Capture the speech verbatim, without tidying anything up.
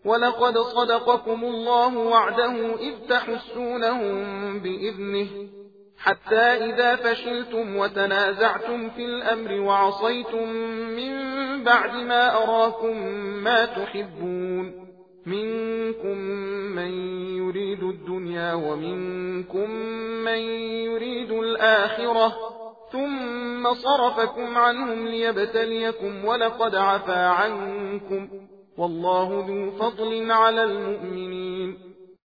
ولقد صدقكم الله وعده إذ تحسونهم بإذنه حتى إذا فشلتم وتنازعتم في الأمر وعصيتم من بعد ما أراكم ما تحبون منكم من يريد الدنيا ومنكم من يريد الآخرة ثم صرفكم عنهم ليبتليكم ولقد عفا عنكم والله ذو فضل على المؤمنين